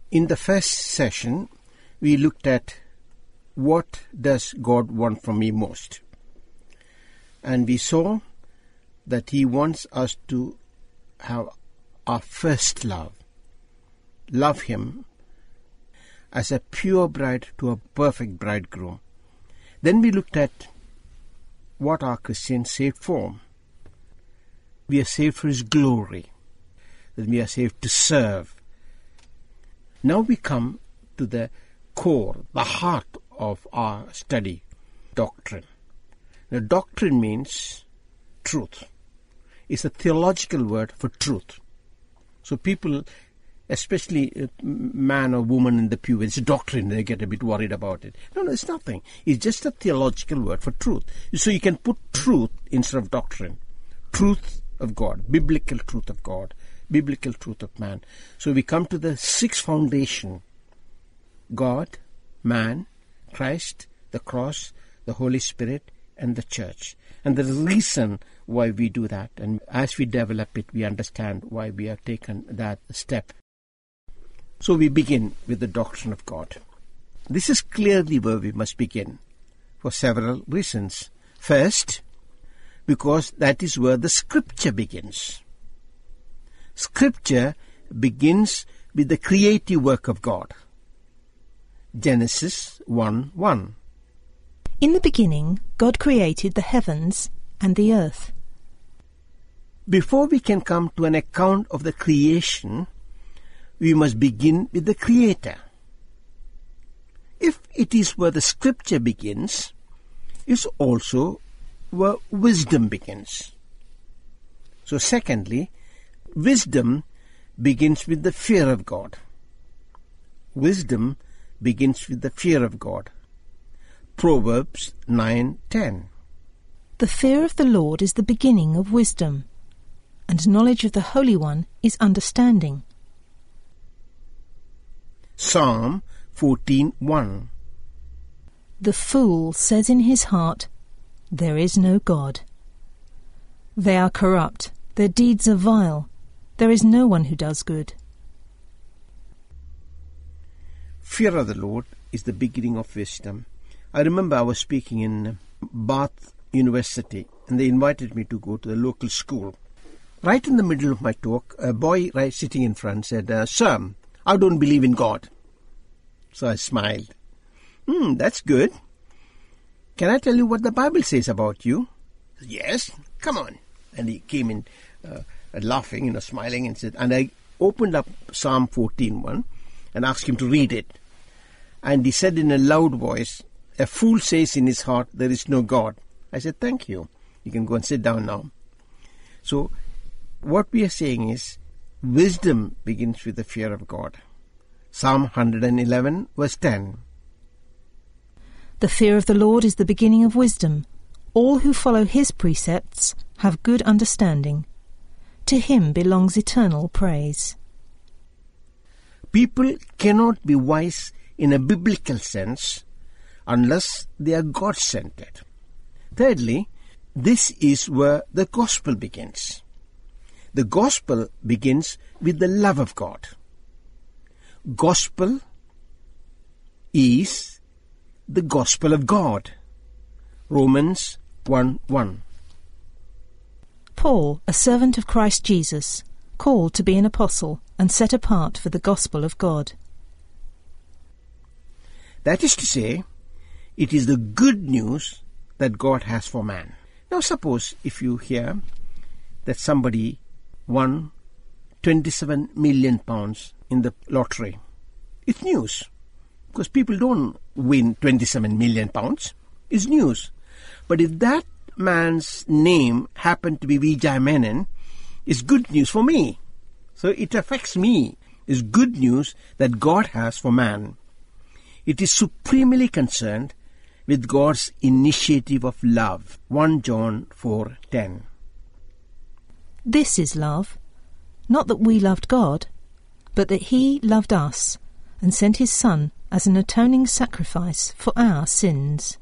In the first session, we looked at what does God want from me most. And we saw that He wants us to have our first love. Love Him as a pure bride to a perfect bridegroom. Then we looked at what are Christians saved for. We are saved for His glory. That we are saved to serve. Now we come to the core, the heart of our study, doctrine. Now, doctrine means truth. It's a theological word for truth. So people, especially man or woman in the pew, it's doctrine, they get a bit worried about it. No, it's nothing. It's just a theological word for truth. So you can put truth instead of doctrine. Truth of God, biblical truth of God, biblical truth of man. So we come to the sixth foundation: God, man, Christ, the cross, the Holy Spirit, and the church. And the reason why we do that, and as we develop it, we understand why we have taken that step. So we begin with the doctrine of God. This is clearly where we must begin for several reasons. First, because that is where the Scripture begins. Scripture begins with the creative work of God. Genesis 1:1. In the beginning, God created the heavens and the earth. Before we can come to an account of the creation, we must begin with the Creator. If it is where the Scripture begins, it's also where wisdom begins. So secondly, wisdom begins with the fear of God. Wisdom begins with the fear of God. Proverbs 9:10. The fear of the Lord is the beginning of wisdom, and knowledge of the Holy One is understanding. Psalm 14:1. The fool says in his heart, "There is no God." They are corrupt, their deeds are vile, there is no one who does good. Fear of the Lord is the beginning of wisdom. I remember I was speaking in Bath University, and they invited me to go to the local school. Right in the middle of my talk, a boy sitting in front said, "Sir, I don't believe in God." So I smiled. That's good. Can I tell you what the Bible says about you? Yes, come on. And he came in laughing, smiling, and said, and I opened up Psalm 14:1 and asked him to read it. And he said in a loud voice, "A fool says in his heart, there is no God." I said, "Thank you. You can go and sit down now." So what we are saying is, wisdom begins with the fear of God. Psalm 111, verse 10. The fear of the Lord is the beginning of wisdom. All who follow His precepts have good understanding. To Him belongs eternal praise. People cannot be wise in a biblical sense unless they are God-centered. Thirdly, this is where the gospel begins. The gospel begins with the love of God. Gospel is the gospel of God. Romans 1:1. Paul, a servant of Christ Jesus, called to be an apostle and set apart for the gospel of God. That is to say, it is the good news that God has for man. Now suppose if you hear that somebody won 27 million pounds in the lottery. It's news, because people don't win 27 million pounds. It's news. But if that man's name happened to be Vijay Menon, it's good news for me. So it affects me. It's good news that God has for man. It is supremely concerned with God's initiative of love. 1 John 4:10. This is love, not that we loved God, but that He loved us and sent His Son as an atoning sacrifice for our sins.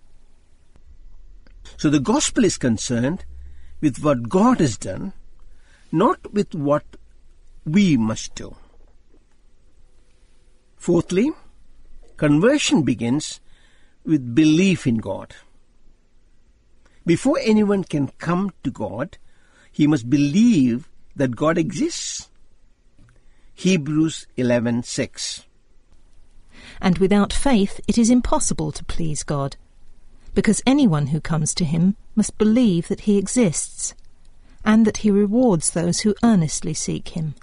So the gospel is concerned with what God has done, not with what we must do. Fourthly, conversion begins with belief in God. Before anyone can come to God, he must believe that God exists. Hebrews 11:6. And without faith it is impossible to please God, because anyone who comes to him must believe that he exists, and that he rewards those who earnestly seek him.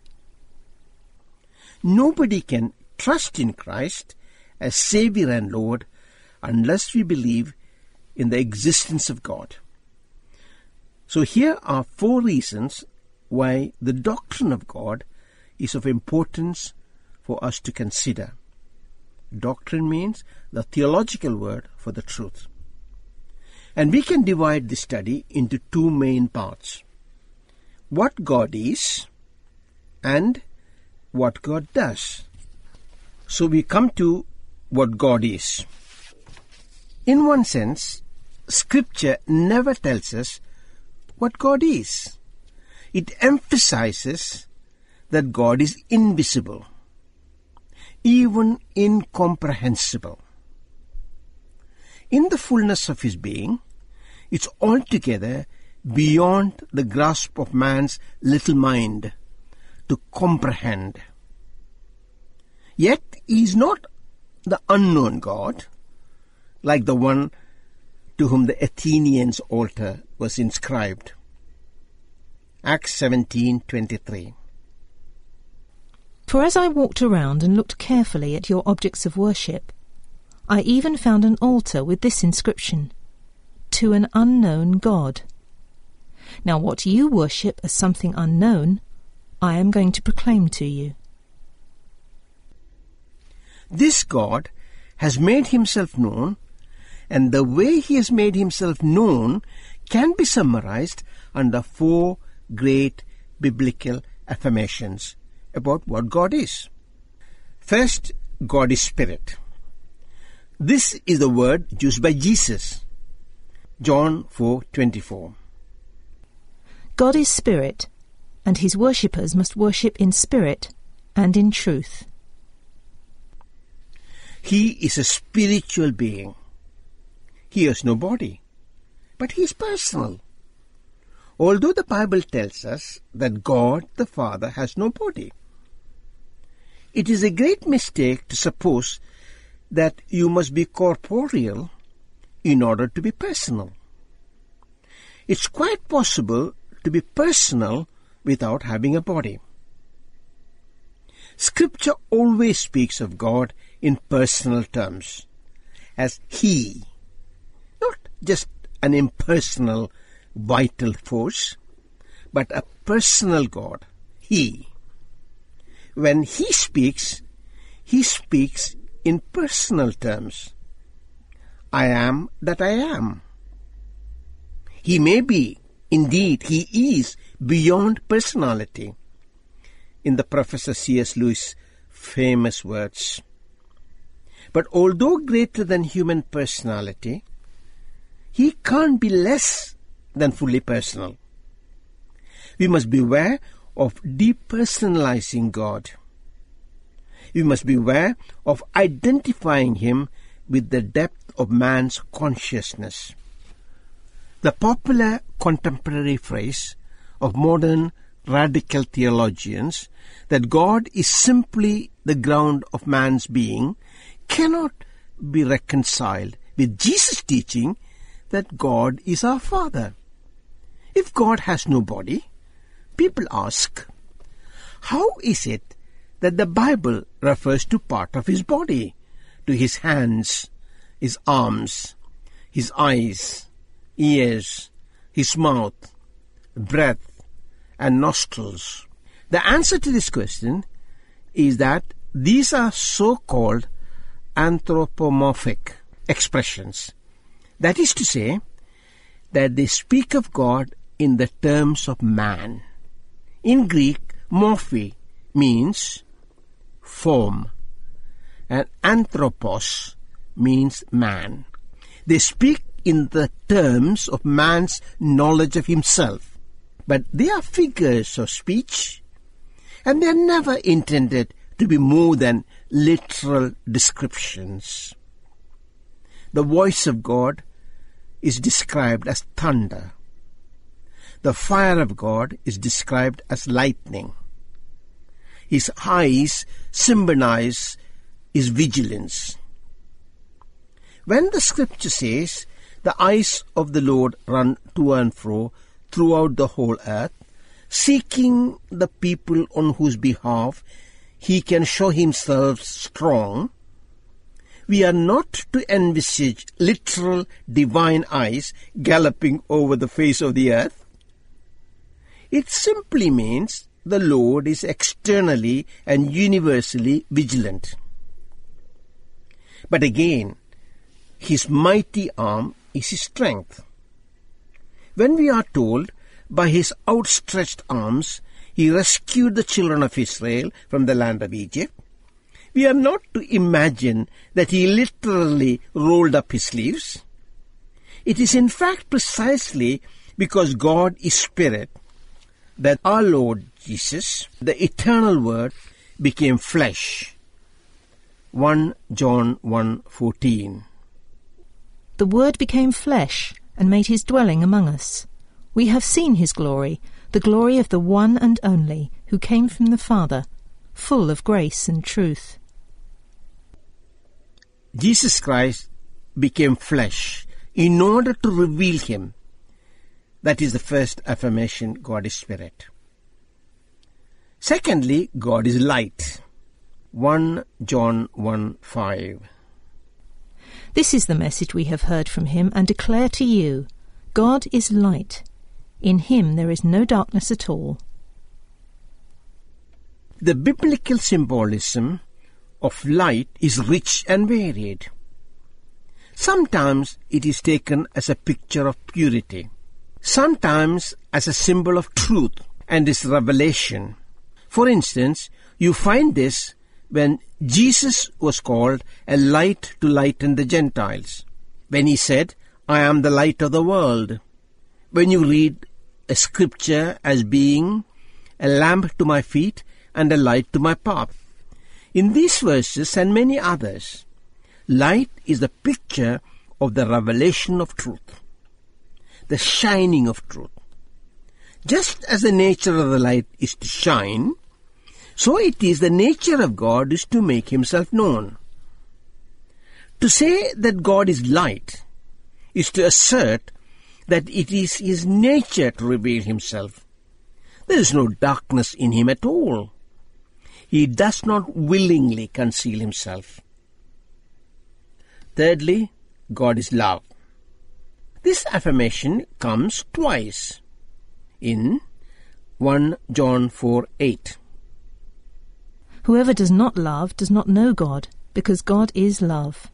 Nobody can trust in Christ as Saviour and Lord unless we believe in the existence of God. So here are 4 reasons why the doctrine of God is of importance for us to consider. Doctrine means the theological word for the truth. And we can divide the study into 2 main parts: what God is and what God does. So we come to what God is. In one sense, Scripture never tells us what God is. It emphasizes that God is invisible, even incomprehensible. In the fullness of his being, it's altogether beyond the grasp of man's little mind to comprehend. Yet he is not the unknown God, like the one to whom the Athenians' altar was inscribed. Acts 17:23. For as I walked around and looked carefully at your objects of worship, I even found an altar with this inscription: To an unknown God. Now what you worship as something unknown, I am going to proclaim to you. This God has made himself known, and the way he has made himself known can be summarized under 4 great biblical affirmations about what God is. First, God is Spirit. This is the word used by Jesus. John 4:24. God is Spirit, and his worshippers must worship in spirit and in truth. He is a spiritual being. He has no body, but he is personal. Although the Bible tells us that God the Father has no body, it is a great mistake to suppose that you must be corporeal in order to be personal. It's quite possible to be personal without having a body. Scripture always speaks of God in personal terms, as He, not just an impersonal vital force, but a personal God, He. When He speaks in personal terms. I am that I am. He may be, indeed He is, beyond personality. In the Professor C.S. Lewis' famous words. But although greater than human personality, He can't be less than fully personal. We must beware of depersonalizing God. We must beware of identifying Him with the depth of man's consciousness. The popular contemporary phrase of modern radical theologians that God is simply the ground of man's being cannot be reconciled with Jesus' teaching that God is our Father. If God has no body, people ask, how is it that the Bible refers to part of His body, to His hands, His arms, His eyes, ears, His mouth, breath, and nostrils? The answer to this question is that these are so-called anthropomorphic expressions. That is to say, that they speak of God in the terms of man. In Greek, morphe means form, and anthropos means man. They speak in the terms of man's knowledge of himself, but they are figures of speech, and they are never intended to be more than literal descriptions. The voice of God is described as thunder. The fire of God is described as lightning. His eyes symbolize his vigilance. When the scripture says, the eyes of the Lord run to and fro throughout the whole earth, seeking the people on whose behalf he can show himself strong, we are not to envisage literal divine eyes galloping over the face of the earth. It simply means the Lord is externally and universally vigilant. But again, his mighty arm is his strength. When we are told, by his outstretched arms he rescued the children of Israel from the land of Egypt, we are not to imagine that he literally rolled up his sleeves. It is in fact precisely because God is Spirit that our Lord Jesus, the eternal Word, became flesh. 1 John 1:14. The Word became flesh and made his dwelling among us. We have seen his glory, the glory of the one and only, who came from the Father, full of grace and truth. Jesus Christ became flesh in order to reveal him. That is the first affirmation, God is Spirit. Secondly, God is light. 1 John 1:5. This is the message we have heard from him and declare to you. God is light. In him there is no darkness at all. The biblical symbolism of light is rich and varied. Sometimes it is taken as a picture of purity, sometimes as a symbol of truth and its revelation. For instance, you find this when Jesus was called a light to lighten the Gentiles, when he said, I am the light of the world. When you read a scripture as being a lamp to my feet and a light to my path. In these verses and many others, light is the picture of the revelation of truth, the shining of truth. Just as the nature of the light is to shine, so it is the nature of God is to make himself known. To say that God is light is to assert that it is his nature to reveal himself. There is no darkness in him at all. He does not willingly conceal himself. Thirdly, God is love. This affirmation comes twice in 1 John 4:8. Whoever does not love does not know God, because God is love.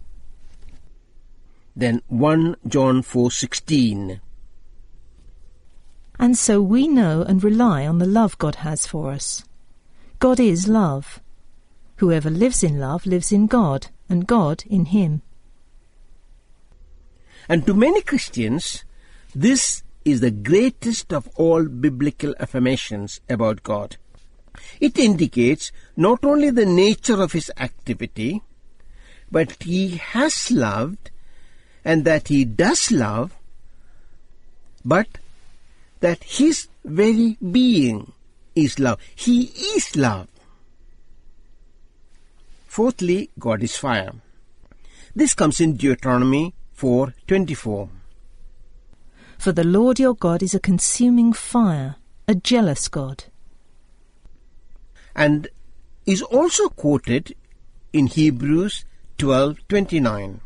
Then 1 John 4:16. And so we know and rely on the love God has for us. God is love. Whoever lives in love lives in God, and God in him. And to many Christians, this is the greatest of all biblical affirmations about God. It indicates not only the nature of his activity, but he has loved, and that he does love, but that his very being is love. He is love. Fourthly, God is fire. This comes in Deuteronomy 4:24. For the Lord your God is a consuming fire, a jealous God. And is also quoted in Hebrews 12:29.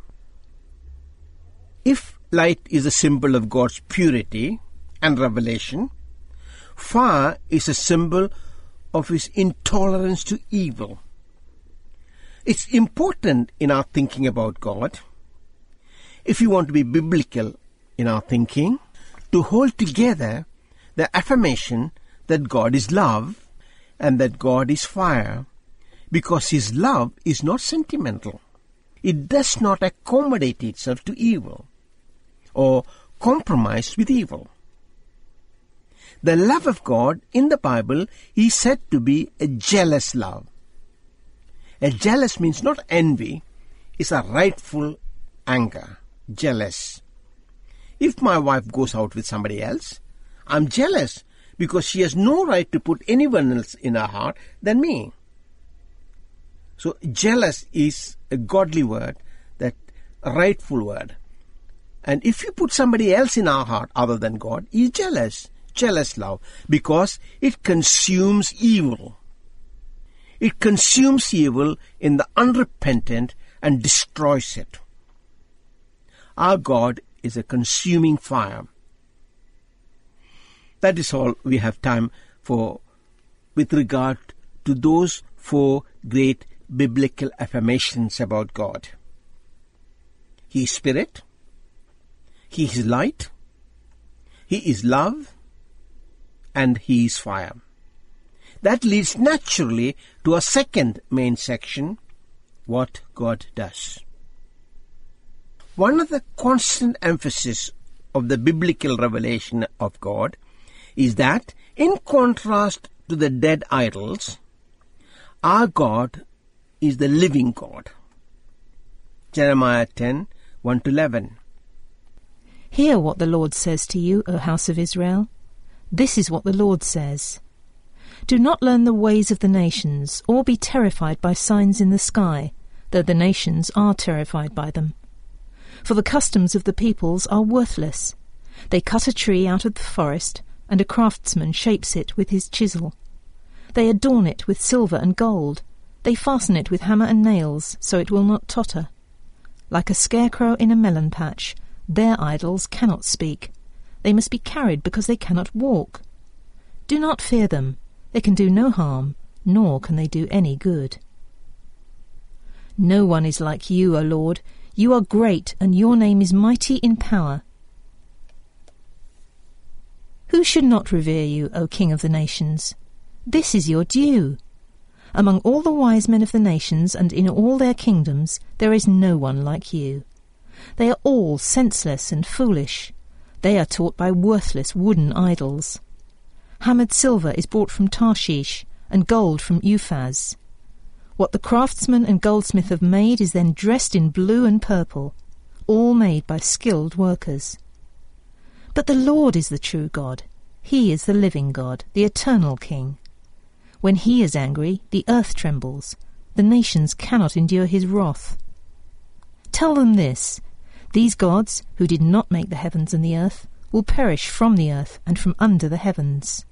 If light is a symbol of God's purity and revelation, fire is a symbol of his intolerance to evil. It's important in our thinking about God, if we want to be biblical in our thinking, to hold together the affirmation that God is love and that God is fire, because his love is not sentimental. It does not accommodate itself to evil or compromise with evil. The love of God in the Bible is said to be a jealous love. A jealous means not envy, it's a rightful anger, jealous. If my wife goes out with somebody else, I'm jealous because she has no right to put anyone else in her heart than me. So jealous is a godly word, that a rightful word. And if you put somebody else in our heart other than God, he's jealous. Jealous love, because it consumes evil. It consumes evil in the unrepentant and destroys it. Our God is a consuming fire. That is all we have time for with regard to those 4 great biblical affirmations about God. He is spirit, He is light, He is love, and He is fire. That leads naturally to a second main section, what God does. One of the constant emphasis of the biblical revelation of God is that, in contrast to the dead idols, our God is the living God. Jeremiah 10, 1-11. Hear what the Lord says to you, O house of Israel. This is what the Lord says. Do not learn the ways of the nations, or be terrified by signs in the sky, though the nations are terrified by them. For the customs of the peoples are worthless. They cut a tree out of the forest, and a craftsman shapes it with his chisel. They adorn it with silver and gold. They fasten it with hammer and nails, so it will not totter. Like a scarecrow in a melon patch, their idols cannot speak. They must be carried because they cannot walk. Do not fear them. They can do no harm, nor can they do any good. No one is like you, O Lord. You are great, and your name is mighty in power. Who should not revere you, O King of the nations? This is your due. Among all the wise men of the nations and in all their kingdoms, there is no one like you. They are all senseless and foolish. They are taught by worthless wooden idols. Hammered silver is brought from Tarshish, and gold from Uphaz. What the craftsman and goldsmith have made is then dressed in blue and purple, all made by skilled workers. But the Lord is the true God. He is the living God, the eternal King. When He is angry, the earth trembles. The nations cannot endure His wrath. Tell them this: these gods, who did not make the heavens and the earth, will perish from the earth and from under the heavens.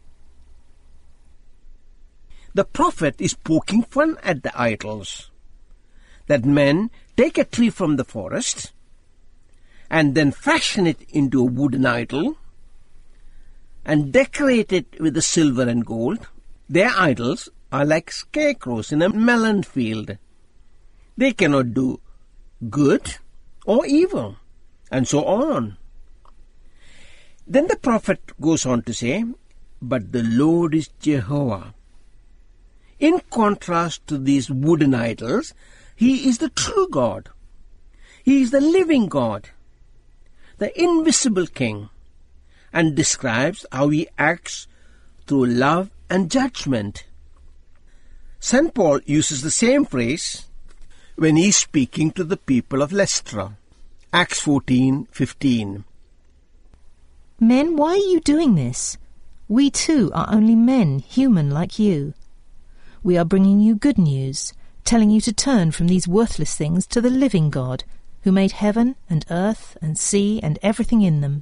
The prophet is poking fun at the idols. That men take a tree from the forest and then fashion it into a wooden idol and decorate it with the silver and gold. Their idols are like scarecrows in a melon field. They cannot do good or evil, and so on. Then the prophet goes on to say, but the Lord is Jehovah. In contrast to these wooden idols, He is the true God. He is the living God, the invisible King, and describes how He acts through love and judgment. St. Paul uses the same phrase when he is speaking to the people of Lystra. Acts 14:15. Men, why are you doing this? We too are only men, human like you. We are bringing you good news, telling you to turn from these worthless things to the living God, who made heaven and earth and sea and everything in them.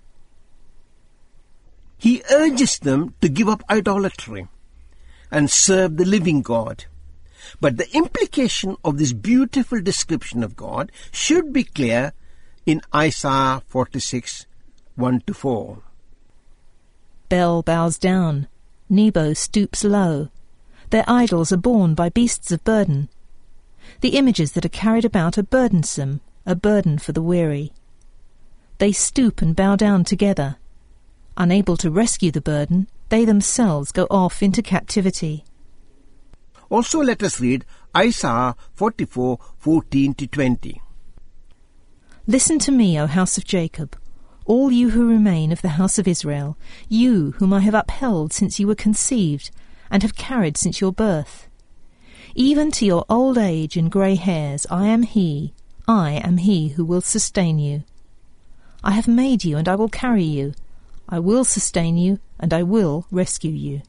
He urges them to give up idolatry and serve the living God. But the implication of this beautiful description of God should be clear in Isaiah 46, 1-4. Bel bows down, Nebo stoops low. Their idols are borne by beasts of burden. The images that are carried about are burdensome, a burden for the weary. They stoop and bow down together. Unable to rescue the burden, they themselves go off into captivity. Also let us read Isaiah 44, 14-20. Listen to me, O house of Jacob, all you who remain of the house of Israel, you whom I have upheld since you were conceived, and have carried since your birth. Even to your old age and grey hairs, I am he who will sustain you. I have made you, and I will carry you. I will sustain you, and I will rescue you.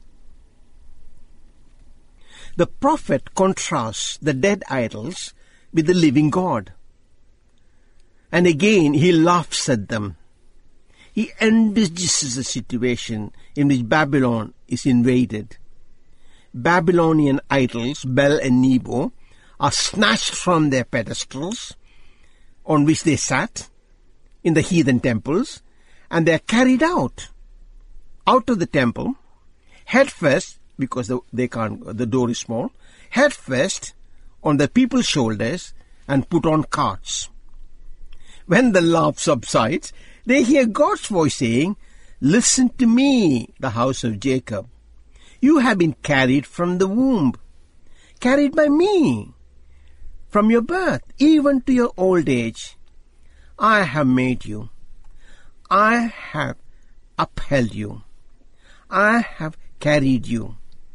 The prophet contrasts the dead idols with the living God. And again he laughs at them. He envisages a situation in which Babylon is invaded. Babylonian idols, Bel and Nebo, are snatched from their pedestals on which they sat in the heathen temples, and they are carried out of the temple, head first, because the door is small, head first on the people's shoulders and put on carts. When the laugh subsides, they hear God's voice saying, "Listen to me, the house of Jacob. You have been carried from the womb, carried by me, from your birth, even to your old age. I have made you. I have upheld you. I have carried you."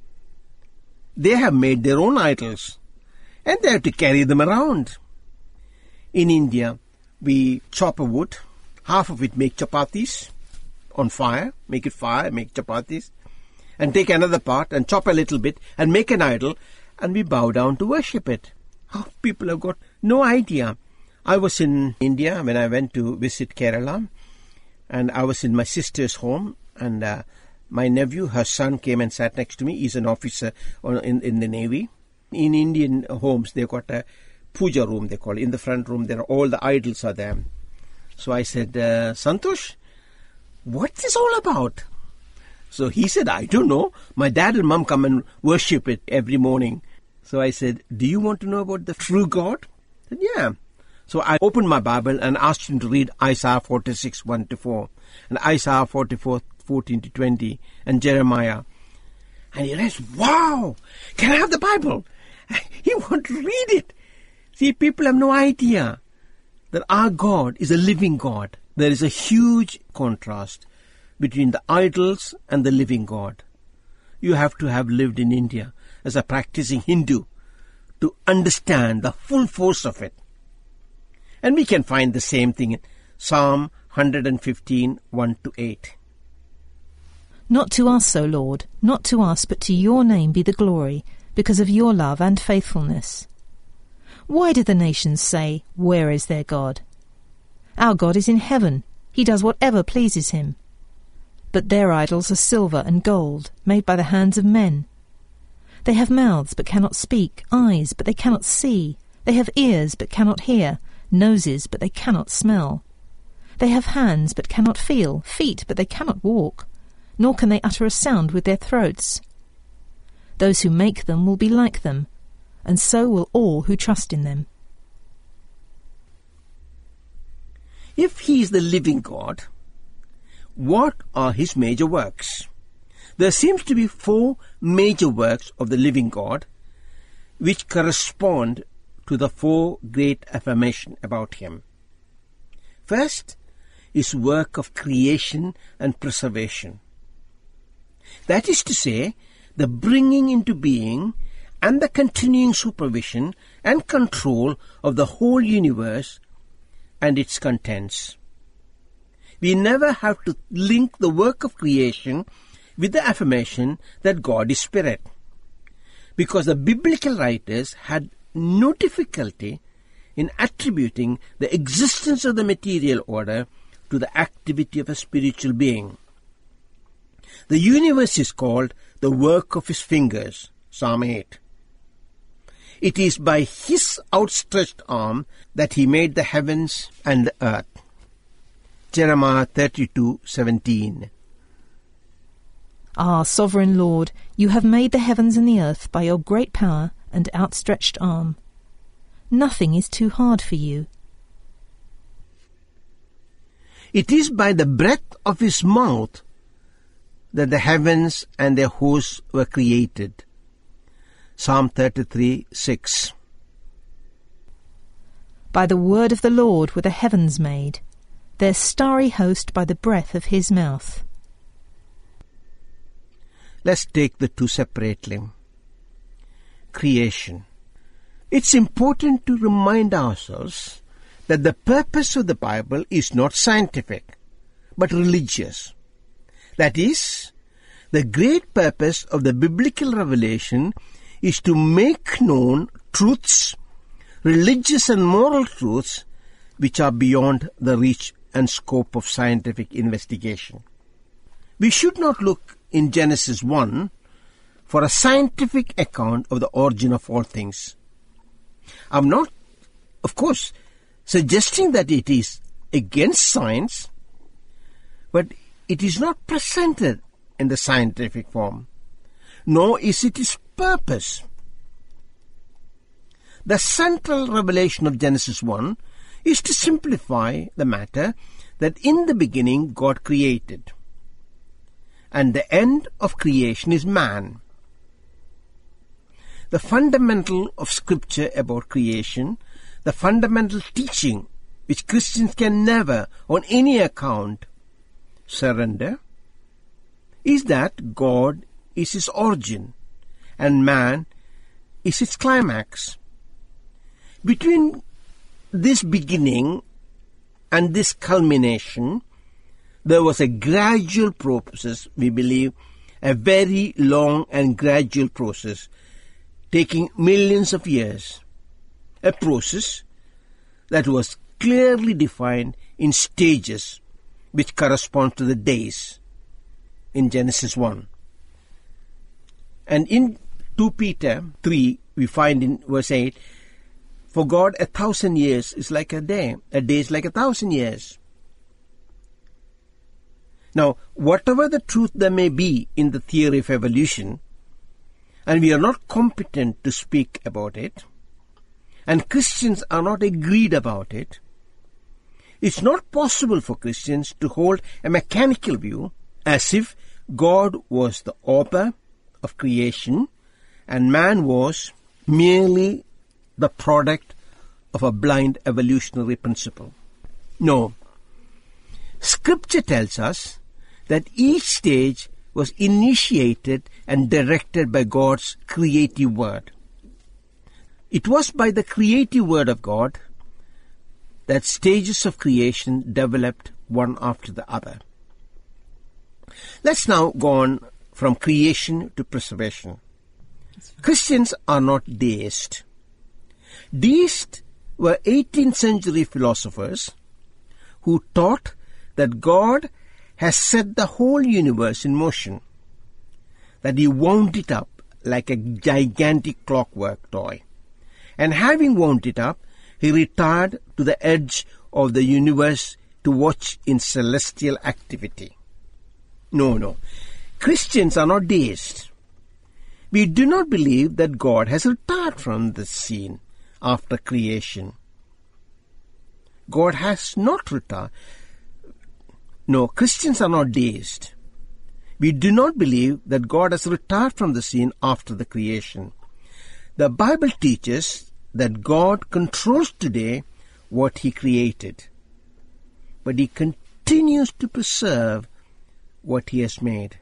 They have made their own idols, and they have to carry them around. In India, we chop a wood, half of it make chapatis on fire, make chapatis, and take another part and chop a little bit and make an idol, and we bow down to worship it. Oh, people have got no idea. I was in India when I went to visit Kerala, and I was in my sister's home, and my nephew, her son, came and sat next to me. He's an officer in the Navy. In Indian homes, they've got a puja room, they call it. In the front room, all the idols are there. So I said, "Santosh, what's this all about?" So he said, "I don't know. My dad and mom come and worship it every morning." So I said, "Do you want to know about the true God?" He said, "Yeah." So I opened my Bible and asked him to read Isaiah 46, 1-4, and Isaiah 44, 14-20, and Jeremiah. And he read, "Wow! Can I have the Bible?" He wanted to read it. See, people have no idea that our God is a living God. There is a huge contrast between the idols and the living God. You have to have lived in India as a practicing Hindu to understand the full force of it. And we can find the same thing in Psalm 115, 1-8. Not to us, O Lord, not to us, but to your name be the glory, because of your love and faithfulness. Why do the nations say, "Where is their God?" Our God is in heaven. He does whatever pleases him. But their idols are silver and gold, made by the hands of men. They have mouths but cannot speak, eyes but they cannot see. They have ears but cannot hear, noses but they cannot smell. They have hands but cannot feel, feet but they cannot walk, nor can they utter a sound with their throats. Those who make them will be like them, and so will all who trust in them. If he is the living God, what are his major works? There seems to be 4 major works of the living God, which correspond to the 4 great affirmations about him. First, his work of creation and preservation. That is to say, the bringing into being and the continuing supervision and control of the whole universe and its contents. We never have to link the work of creation with the affirmation that God is spirit, because the biblical writers had no difficulty in attributing the existence of the material order to the activity of a spiritual being. The universe is called the work of his fingers, Psalm 8. It is by his outstretched arm that he made the heavens and the earth, Jeremiah 32:17. Ah, sovereign Lord, you have made the heavens and the earth by your great power and outstretched arm. Nothing is too hard for you. It is by the breath of his mouth that the heavens and their hosts were created. Psalm 33:6. By the word of the Lord were the heavens made, their starry host by the breath of his mouth. Let's take the two separately. creation. It's important to remind ourselves that the purpose of the Bible is not scientific, but religious. That is, the great purpose of the biblical revelation is to make known truths, religious and moral truths, which are beyond the reach and scope of scientific investigation. We should not look in Genesis 1 for a scientific account of the origin of all things. I'm not, of course, suggesting that it is against science, but it is not presented in the scientific form, nor is it its purpose. The central revelation of Genesis 1 is to simplify the matter that in the beginning God created, and the end of creation is man. The fundamental of Scripture about creation, the fundamental teaching which Christians can never, on any account, surrender, is that God is its origin and man is its climax. Between this beginning and this culmination, there was a gradual process, we believe, a very long and gradual process, taking millions of years. A process that was clearly defined in stages which correspond to the days in Genesis 1. And in 2 Peter 3, we find in verse 8, for God 1,000 years is like a day is like 1,000 years. Now, whatever the truth there may be in the theory of evolution, and we are not competent to speak about it, and Christians are not agreed about it, it's not possible for Christians to hold a mechanical view as if God was the author of creation and man was merely the product of a blind evolutionary principle. No. Scripture tells us that each stage was initiated and directed by God's creative word. It was by the creative word of God that stages of creation developed one after the other. Let's now go on from creation to preservation. Christians are not deists. Deists were 18th century philosophers who taught that God has set the whole universe in motion, that he wound it up like a gigantic clockwork toy, and having wound it up, he retired to the edge of the universe to watch in celestial activity. No. Christians are not deists. We do not believe that God has retired from the scene after creation. God has not retired. No, Christians are not deists. We do not believe that God has retired from the scene after the creation. The Bible teaches that God controls today what he created, but he continues to preserve what he has made.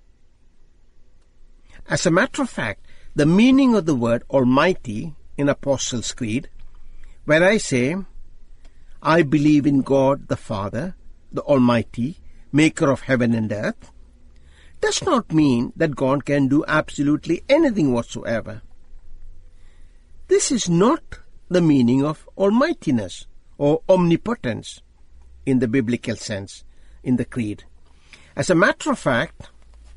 As a matter of fact, the meaning of the word Almighty in Apostles' Creed, where I say, I believe in God the Father, the Almighty, maker of heaven and earth, does not mean that God can do absolutely anything whatsoever. This is not the meaning of almightiness or omnipotence in the biblical sense in the Creed. As a matter of fact,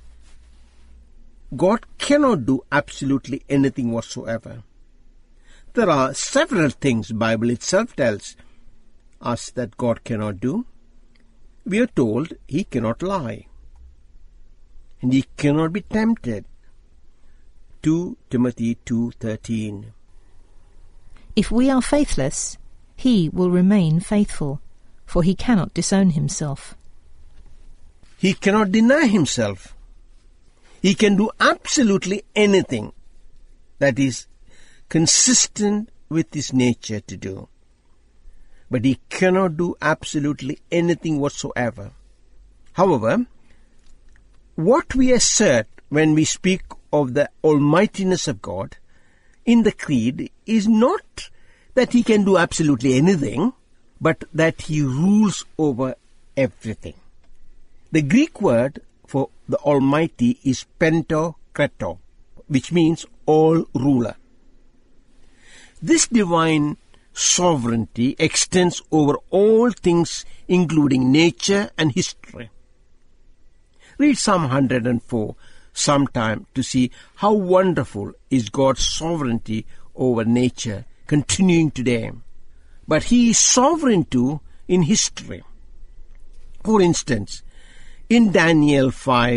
God cannot do absolutely anything whatsoever. There are several things the Bible itself tells us that God cannot do. We are told he cannot lie, and he cannot be tempted. 2 Timothy 2:13. If we are faithless, he will remain faithful, for he cannot disown himself. He cannot deny himself. He can do absolutely anything that is consistent with his nature to do. But he cannot do absolutely anything whatsoever. However, what we assert when we speak of the almightiness of God in the creed is not that he can do absolutely anything, but that he rules over everything. The Greek word for the Almighty is Pentokreto, which means all-ruler. This divine sovereignty extends over all things, including nature and history. Read Psalm 104 sometime to see how wonderful is God's sovereignty over nature, continuing today. But he is sovereign too in history. For instance, in Daniel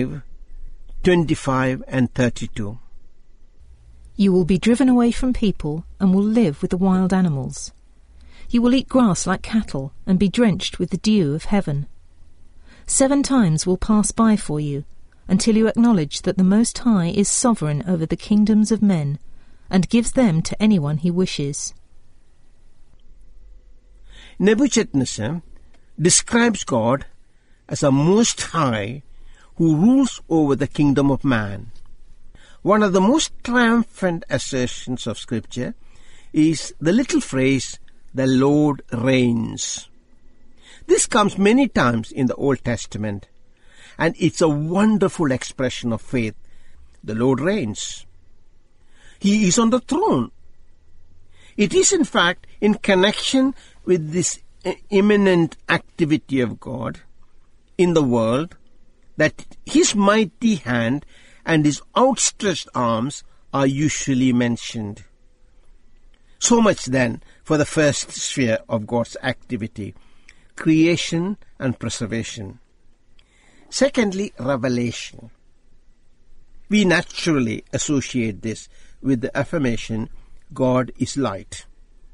5:25 and 32. You will be driven away from people and will live with the wild animals. You will eat grass like cattle and be drenched with the dew of heaven. 7 times will pass by for you until you acknowledge that the Most High is sovereign over the kingdoms of men and gives them to anyone he wishes. Nebuchadnezzar describes God as a Most High who rules over the kingdom of man. One of the most triumphant assertions of Scripture is the little phrase, "The Lord reigns." This comes many times in the Old Testament, and it's a wonderful expression of faith. The Lord reigns. He is on the throne. It is in fact in connection with this imminent activity of God in the world that his mighty hand and his outstretched arms are usually mentioned. So much then for the first sphere of God's activity, creation and preservation. Secondly, revelation. We naturally associate this with the affirmation, God is light.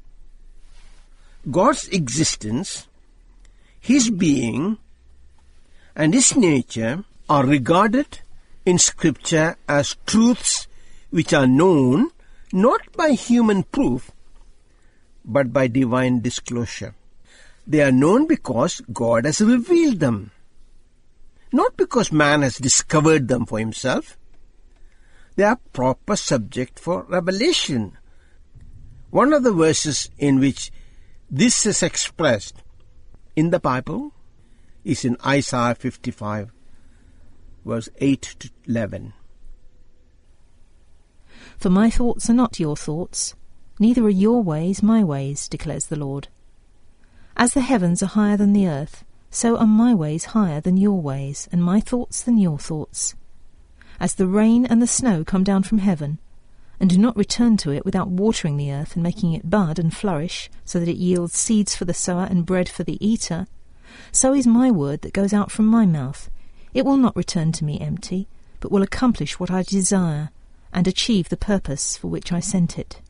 God's existence, his being, and his nature are regarded in Scripture as truths which are known not by human proof, but by divine disclosure. They are known because God has revealed them, not because man has discovered them for himself. They are proper subject for revelation. One of the verses in which this is expressed in the Bible is in Isaiah 55, verse 8 to 11. For my thoughts are not your thoughts, neither are your ways my ways, declares the Lord. As the heavens are higher than the earth, so are my ways higher than your ways, and my thoughts than your thoughts. As the rain and the snow come down from heaven, and do not return to it without watering the earth and making it bud and flourish, so that it yields seeds for the sower and bread for the eater, so is my word that goes out from my mouth. It will not return to me empty, but will accomplish what I desire, and achieve the purpose for which I sent it.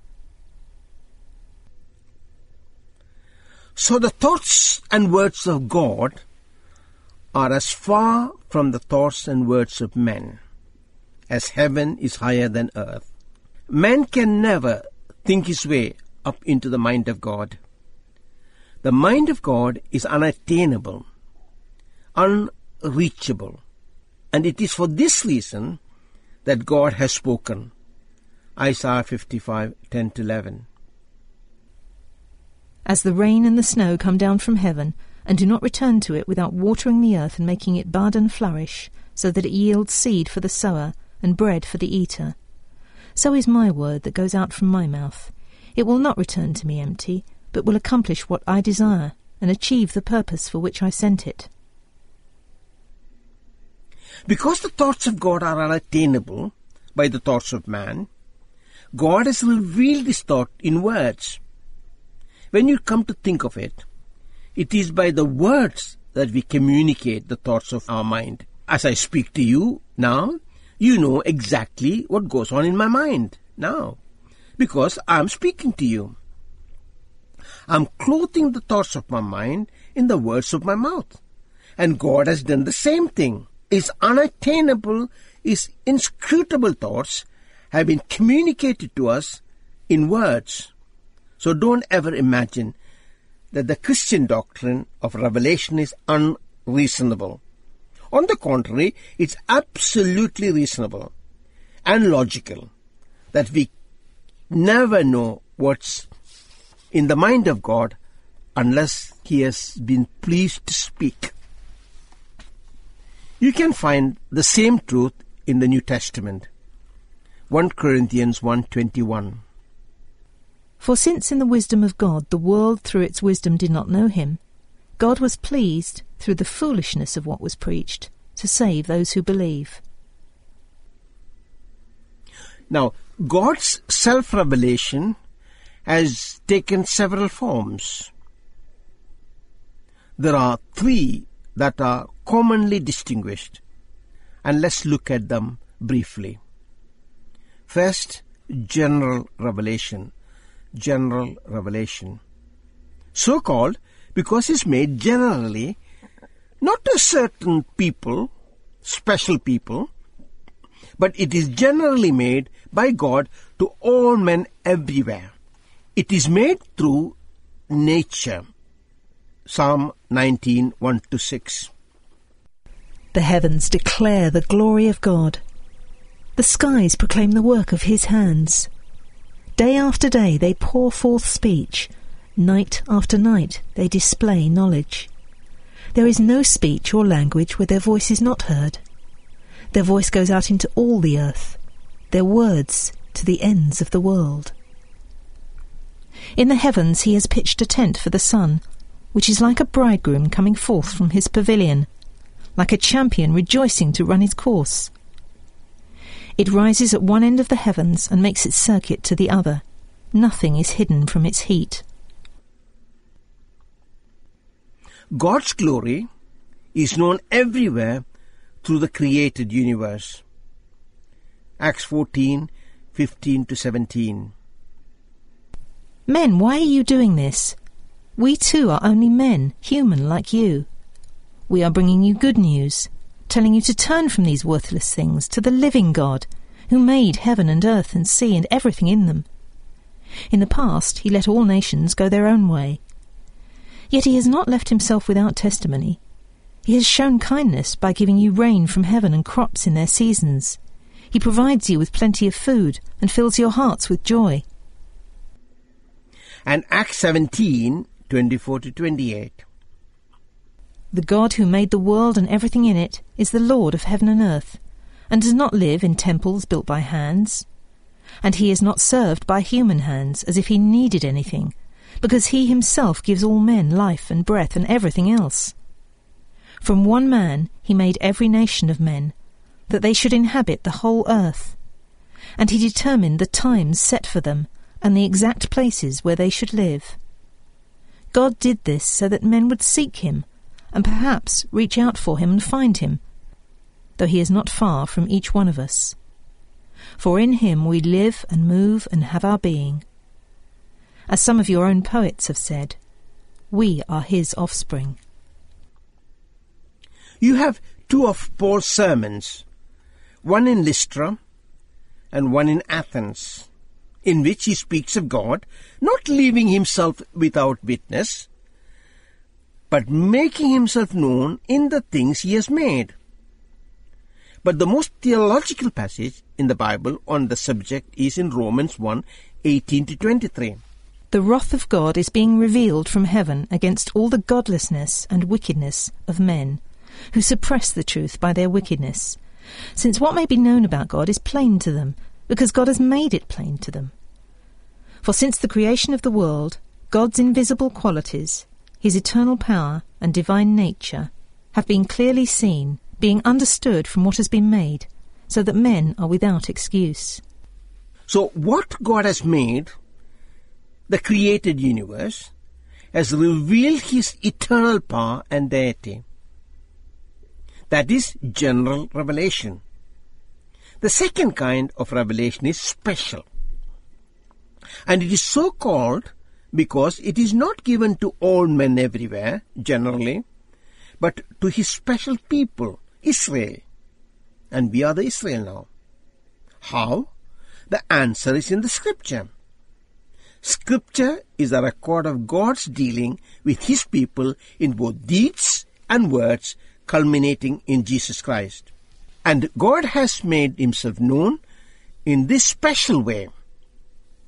So the thoughts and words of God are as far from the thoughts and words of men as heaven is higher than earth. Man can never think his way up into the mind of God. The mind of God is unattainable, unreachable, and it is for this reason that God has spoken. Isaiah 55, 10-11. As the rain and the snow come down from heaven, and do not return to it without watering the earth and making it bud and flourish, so that it yields seed for the sower and bread for the eater, so is my word that goes out from my mouth. It will not return to me empty, but will accomplish what I desire, and achieve the purpose for which I sent it. Because the thoughts of God are unattainable by the thoughts of man, God has revealed this thought in words. When you come to think of it, it is by the words that we communicate the thoughts of our mind. As I speak to you now, you know exactly what goes on in my mind now, because I'm speaking to you. I'm clothing the thoughts of my mind in the words of my mouth. And God has done the same thing. His unattainable, his inscrutable thoughts have been communicated to us in words. So don't ever imagine that the Christian doctrine of revelation is unreasonable. On the contrary, it's absolutely reasonable and logical that we never know what's in the mind of God unless he has been pleased to speak. You can find the same truth in the New Testament. 1 Corinthians 1:21. For since in the wisdom of God the world through its wisdom did not know him, God was pleased, through the foolishness of what was preached, to save those who believe. Now, God's self-revelation has taken several forms. There are three that are commonly distinguished, and let's look at them briefly. First, general revelation. General revelation. So called because it's made generally, not to certain people, special people, but it is generally made by God to all men everywhere. It is made through nature. Psalm 19, 1-6. The heavens declare the glory of God. The skies proclaim the work of his hands. Day after day they pour forth speech. Night after night they display knowledge. There is no speech or language where their voice is not heard. Their voice goes out into all the earth, their words to the ends of the world. In the heavens he has pitched a tent for the sun, which is like a bridegroom coming forth from his pavilion, like a champion rejoicing to run his course. It rises at one end of the heavens and makes its circuit to the other. Nothing is hidden from its heat. God's glory is known everywhere through the created universe. Acts 14, 15-17. Men, why are you doing this? We too are only men, human like you. We are bringing you good news, telling you to turn from these worthless things to the living God, who made heaven and earth and sea and everything in them. In the past he let all nations go their own way. Yet he has not left himself without testimony. He has shown kindness by giving you rain from heaven and crops in their seasons. He provides you with plenty of food and fills your hearts with joy. And Acts 17, 24-28. The God who made the world and everything in it is the Lord of heaven and earth, and does not live in temples built by hands. And he is not served by human hands as if he needed anything, because he himself gives all men life and breath and everything else. From one man he made every nation of men, that they should inhabit the whole earth. And he determined the times set for them, and the exact places where they should live. God did this so that men would seek him, and perhaps reach out for him and find him, though he is not far from each one of us. For in him we live and move and have our being. As some of your own poets have said, we are his offspring. You have two of Paul's sermons, one in Lystra and one in Athens, in which he speaks of God not leaving himself without witness, but making himself known in the things he has made. But the most theological passage in the Bible on the subject is in Romans 1, 18-23. The wrath of God is being revealed from heaven against all the godlessness and wickedness of men, who suppress the truth by their wickedness, since what may be known about God is plain to them, because God has made it plain to them. For since the creation of the world, God's invisible qualities, his eternal power and divine nature, have been clearly seen, being understood from what has been made, so that men are without excuse. So what God has made, the created universe, has revealed his eternal power and deity. That is general revelation. The second kind of revelation is special. And it is so called because it is not given to all men everywhere, generally, but to his special people, Israel. And we are the Israel now. How? The answer is in the Scripture. Scripture is a record of God's dealing with his people in both deeds and words, culminating in Jesus Christ. And God has made himself known in this special way.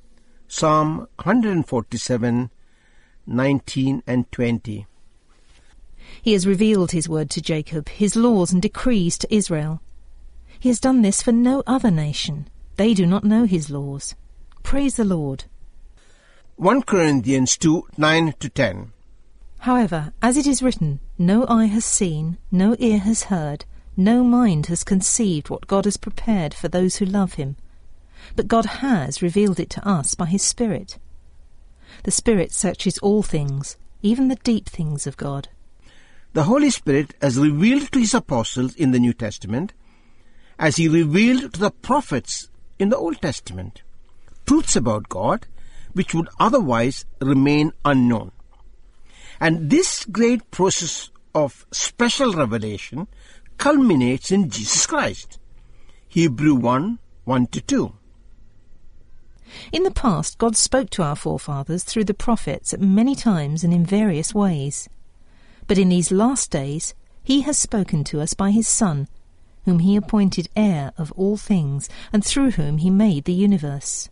Psalm 147, 19 and 20. He has revealed his word to Jacob, his laws and decrees to Israel. He has done this for no other nation. They do not know his laws. Praise the Lord. 1 Corinthians 2, 9 to 10. However, as it is written, no eye has seen, no ear has heard, no mind has conceived what God has prepared for those who love him. But God has revealed it to us by his Spirit. The Spirit searches all things, even the deep things of God. The Holy Spirit has revealed to his apostles in the New Testament, as he revealed to the prophets in the Old Testament, truths about God which would otherwise remain unknown. And this great process of special revelation culminates in Jesus Christ. Hebrew 1, 1 to 2. In the past, God spoke to our forefathers through the prophets at many times and in various ways. But in these last days, he has spoken to us by his Son, whom he appointed heir of all things, and through whom he made the universe.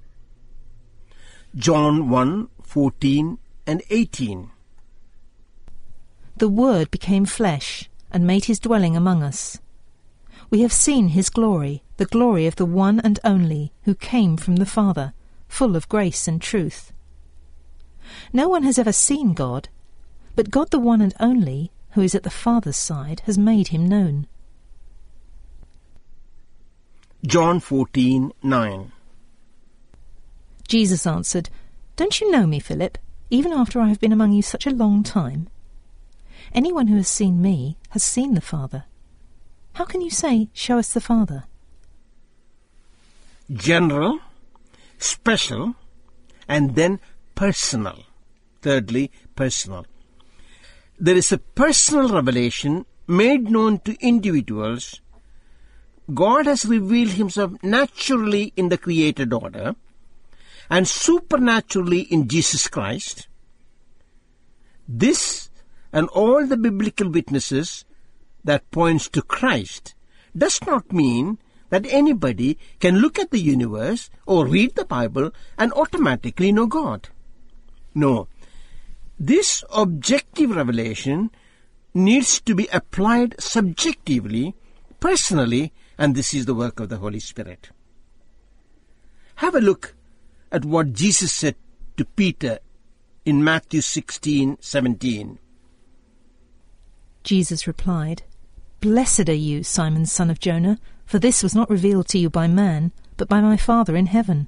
John 1, 14 and 18. The Word became flesh and made his dwelling among us. We have seen his glory, the glory of the one and only, who came from the Father, full of grace and truth. No one has ever seen God, but God the one and only, who is at the Father's side, has made him known. John 14, 9. Jesus answered, "Don't you know me, Philip, even after I have been among you such a long time? Anyone who has seen me has seen the Father. How can you say, 'Show us the Father'?" General, special, and then personal. Thirdly, personal. There is a personal revelation made known to individuals. God has revealed himself naturally in the created order and supernaturally in Jesus Christ. This and all the biblical witnesses that points to Christ does not mean that anybody can look at the universe or read the Bible and automatically know God. No. This objective revelation needs to be applied subjectively, personally, and this is the work of the Holy Spirit. Have a look at what Jesus said to Peter in Matthew 16:17. Jesus replied, "Blessed are you, Simon, son of Jonah, for this was not revealed to you by man, but by my Father in heaven."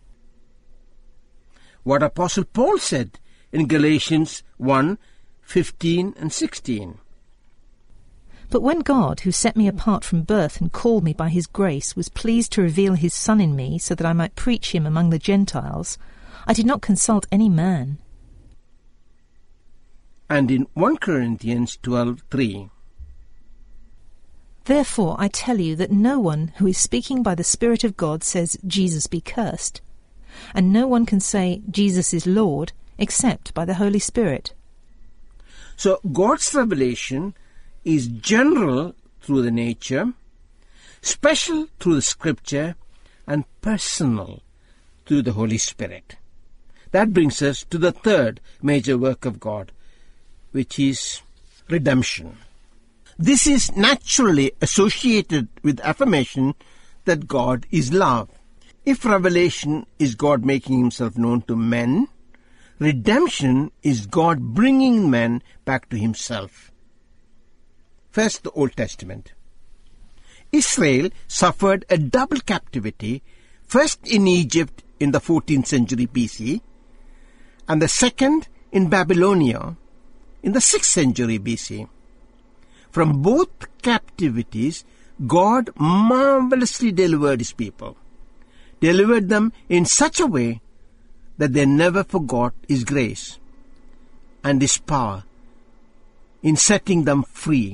What Apostle Paul said in Galatians 1, 15 and 16. "But when God, who set me apart from birth and called me by his grace, was pleased to reveal his Son in me so that I might preach him among the Gentiles, I did not consult any man." And in 1 Corinthians 12:3. "Therefore I tell you that no one who is speaking by the Spirit of God says, 'Jesus be cursed,' and no one can say, 'Jesus is Lord,' except by the Holy Spirit." So God's revelation is general through the nature, special through the Scripture, and personal through the Holy Spirit. That brings us to the third major work of God, which is redemption. This is naturally associated with affirmation that God is love. If revelation is God making himself known to men, redemption is God bringing men back to himself. First, the Old Testament. Israel suffered a double captivity, first in Egypt in the 14th century BC, and the second in Babylonia in the 6th century BC. From both captivities, God marvelously delivered his people, delivered them in such a way that they never forgot his grace and his power in setting them free.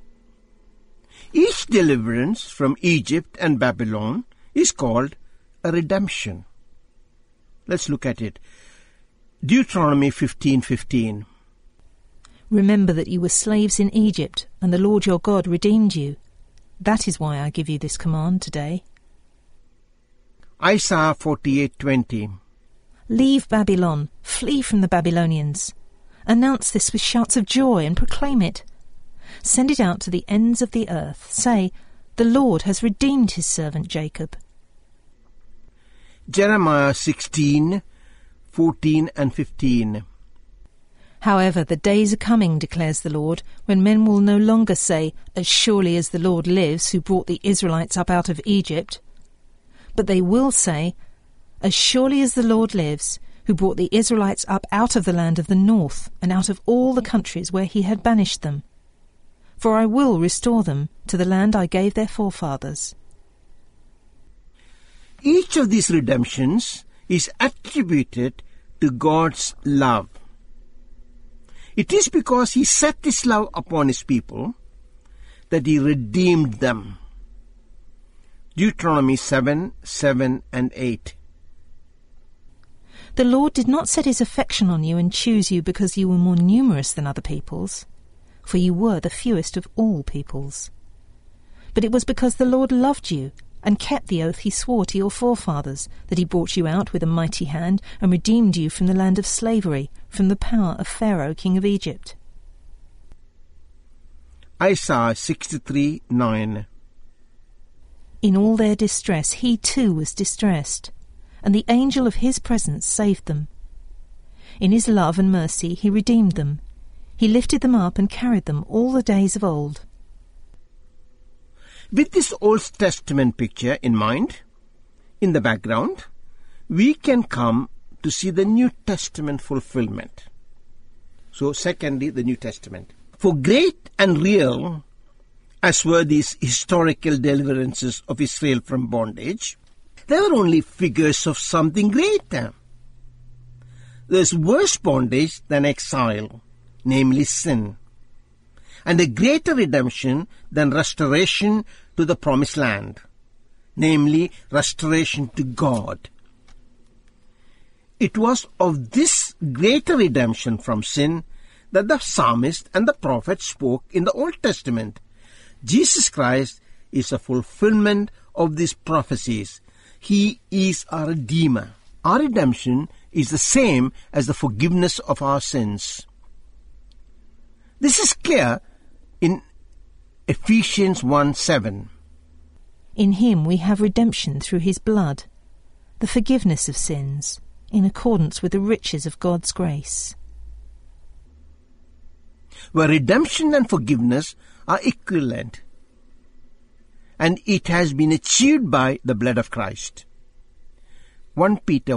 Each deliverance from Egypt and Babylon is called a redemption. Let's look at it. Deuteronomy 15:15. "Remember that you were slaves in Egypt, and the Lord your God redeemed you. That is why I give you this command today." Isaiah 48:20. Leave Babylon, flee from the Babylonians. Announce this with shouts of joy and proclaim it. Send it out to the ends of the earth. Say, the Lord has redeemed his servant Jacob. Jeremiah 16:14 and 15. However, the days are coming, declares the Lord, when men will no longer say, as surely as the Lord lives, who brought the Israelites up out of Egypt. But they will say, as surely as the Lord lives, who brought the Israelites up out of the land of the north, and out of all the countries where he had banished them. For I will restore them to the land I gave their forefathers. Each of these redemptions is attributed to God's love. It is because he set his love upon his people that he redeemed them. Deuteronomy 7:7 and 8. The Lord did not set his affection on you and choose you because you were more numerous than other peoples, for you were the fewest of all peoples. But it was because the Lord loved you and kept the oath he swore to your forefathers, that he brought you out with a mighty hand and redeemed you from the land of slavery, from the power of Pharaoh, king of Egypt. Isaiah 63:9. In all their distress he too was distressed, and the angel of his presence saved them. In his love and mercy he redeemed them. He lifted them up and carried them all the days of old. With this Old Testament picture in mind, in the background, we can come to see the New Testament fulfillment. So, secondly, the New Testament. For great and real as were these historical deliverances of Israel from bondage, they were only figures of something greater. There's worse bondage than exile, namely sin, and a greater redemption than restoration to the promised land, namely restoration to God. It was of this greater redemption from sin that the psalmist and the prophet spoke in the Old Testament. Jesus Christ is a fulfillment of these prophecies. He is our Redeemer. Our redemption is the same as the forgiveness of our sins. This is clear in Ephesians 1:7. In him we have redemption through his blood, the forgiveness of sins, in accordance with the riches of God's grace. Where redemption and forgiveness are equivalent, and it has been achieved by the blood of Christ. 1 Peter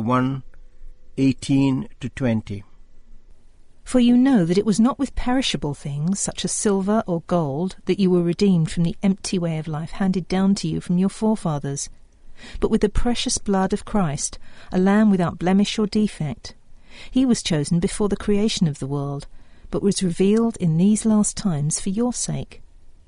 1:18-20. For you know that it was not with perishable things, such as silver or gold, that you were redeemed from the empty way of life handed down to you from your forefathers, but with the precious blood of Christ, a lamb without blemish or defect. He was chosen before the creation of the world, but was revealed in these last times for your sake.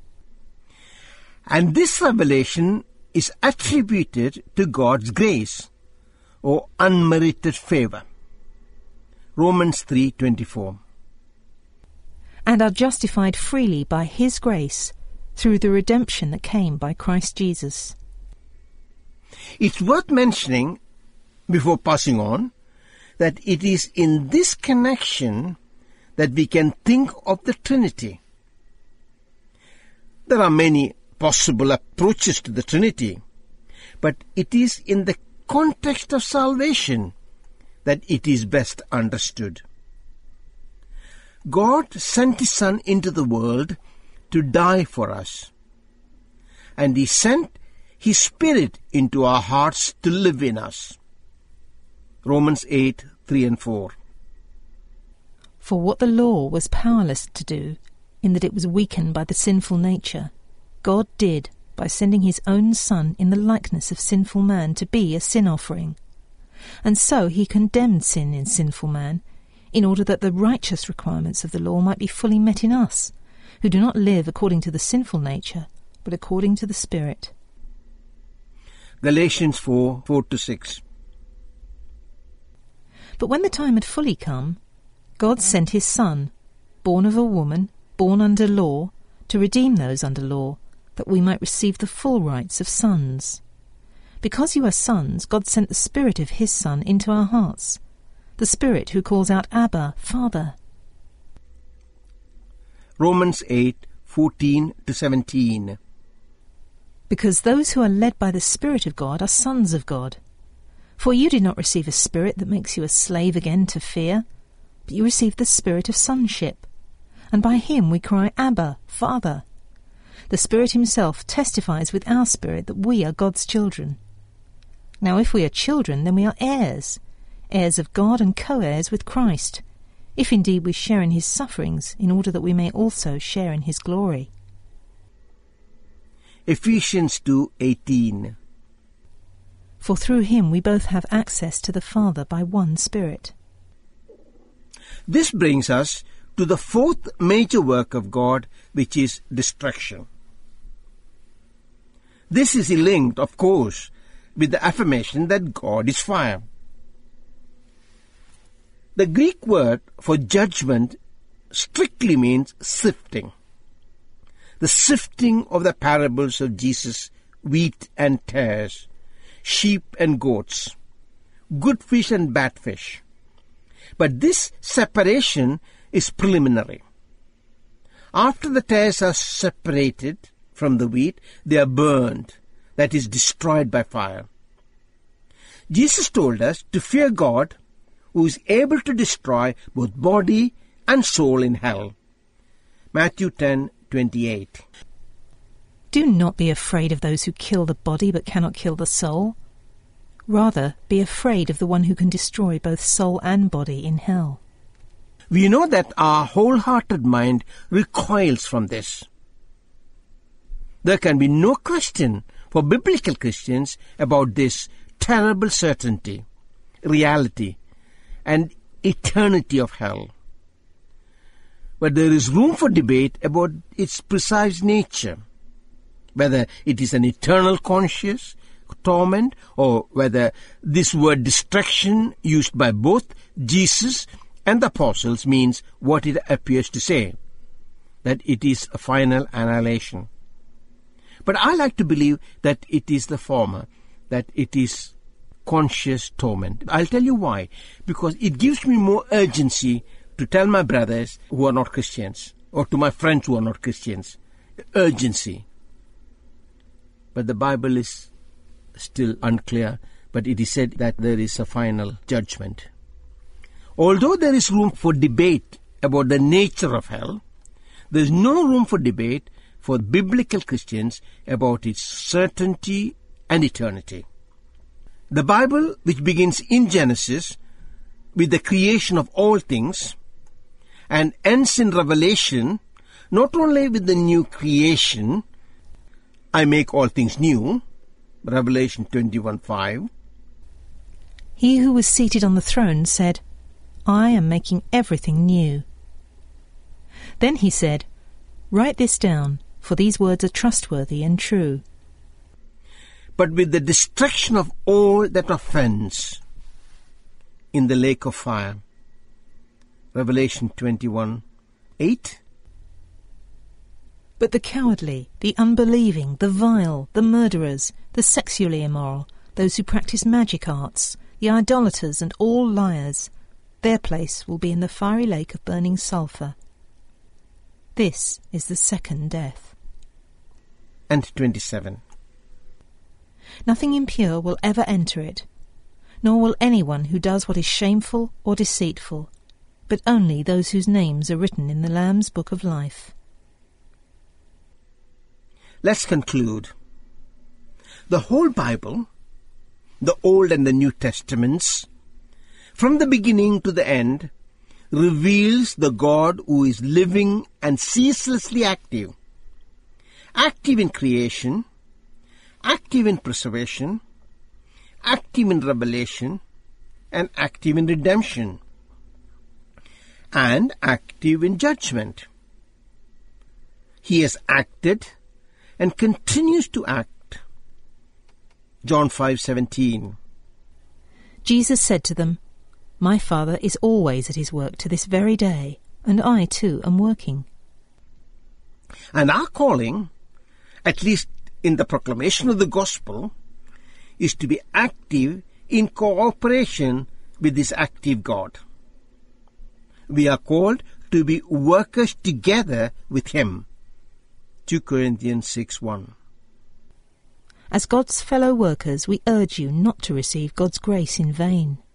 And this revelation is attributed to God's grace, or unmerited favor. Romans 3:24. And are justified freely by his grace, through the redemption that came by Christ Jesus. It's worth mentioning, before passing on, that it is in this connection that we can think of the Trinity. There are many possible approaches to the Trinity, but it is in the context of salvation that it is best understood. God sent his Son into the world to die for us, and he sent his Spirit into our hearts to live in us. Romans 8:3-4. For what the law was powerless to do, in that it was weakened by the sinful nature, God did by sending his own Son in the likeness of sinful man to be a sin offering. And so he condemned sin in sinful man, in order that the righteous requirements of the law might be fully met in us, who do not live according to the sinful nature, but according to the Spirit. Galatians 4:4-6. But when the time had fully come, God sent his Son, born of a woman, born under law, to redeem those under law, that we might receive the full rights of sons. Because you are sons, God sent the Spirit of his Son into our hearts, the Spirit who calls out, Abba, Father. Romans 8:14-17. Because those who are led by the Spirit of God are sons of God. For you did not receive a spirit that makes you a slave again to fear, but you received the Spirit of sonship, and by him we cry, Abba, Father. The Spirit himself testifies with our spirit that we are God's children. Now if we are children, then we are heirs, heirs of God and co-heirs with Christ, if indeed we share in his sufferings, in order that we may also share in his glory. Ephesians 2:18. For through him we both have access to the Father by one Spirit. This brings us to the fourth major work of God, which is destruction. This is linked, of course, with the affirmation that God is fire. The Greek word for judgment strictly means sifting. The sifting of the parables of Jesus, wheat and tares, sheep and goats, good fish and bad fish. But this separation is preliminary. After the tares are separated from the wheat, they are burned, that is, destroyed by fire. Jesus told us to fear God, who is able to destroy both body and soul in hell. Matthew 10:28. Do not be afraid of those who kill the body but cannot kill the soul. Rather, be afraid of the one who can destroy both soul and body in hell. We know that our wholehearted mind recoils from this. There can be no question for biblical Christians about this terrible certainty, reality, and eternity of hell. But there is room for debate about its precise nature, whether it is an eternal conscious torment or whether this word destruction used by both Jesus and the apostles means what it appears to say, that it is a final annihilation. But I like to believe that it is the former, that it is conscious torment. I'll tell you why. Because it gives me more urgency to tell my brothers who are not Christians, or to my friends who are not Christians, urgency. But the Bible is still unclear, but it is said that there is a final judgment. Although there is room for debate about the nature of hell, there is no room for debate for biblical Christians about its certainty and eternity. The Bible, which begins in Genesis with the creation of all things and ends in Revelation, not only with the new creation, I make all things new, Revelation 21:5. He who was seated on the throne said, I am making everything new. Then he said, Write this down, for these words are trustworthy and true. But with the destruction of all that offends in the lake of fire, Revelation 21:8. But the cowardly, the unbelieving, the vile, the murderers, the sexually immoral, those who practice magic arts, the idolaters and all liars, their place will be in the fiery lake of burning sulphur. This is the second death. And 27. Nothing impure will ever enter it, nor will anyone who does what is shameful or deceitful, but only those whose names are written in the Lamb's book of life. Let's conclude. The whole Bible, the Old and the New Testaments, from the beginning to the end, reveals the God who is living and ceaselessly active. Active in creation, active in preservation, active in revelation, and active in redemption, and active in judgment. He has acted and continues to act. John 5:17. Jesus said to them, My Father is always at his work to this very day, and I too am working. And our calling, at least in the proclamation of the gospel, is to be active in cooperation with this active God. We are called to be workers together with him. 2 Corinthians 6:1. As God's fellow workers, we urge you not to receive God's grace in vain.